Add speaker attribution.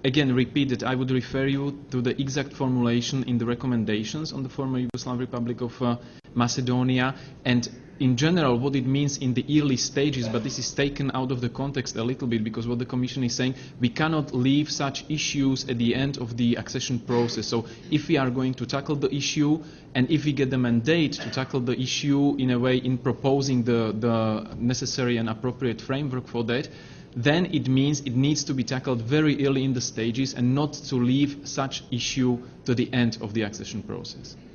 Speaker 1: again repeat that I would refer you to the exact formulation in the recommendations on the former Yugoslav Republic of Macedonia, and in general what it means in the early stages, but this is taken out of the context a little bit, because what the Commission is saying, we cannot leave such issues at the end of the accession process. So if we are going to tackle the issue, and if we get the mandate to tackle the issue in a way in proposing the necessary and appropriate framework for that, then it means it needs to be tackled very early in the stages and not to leave such issue to the end of the accession process.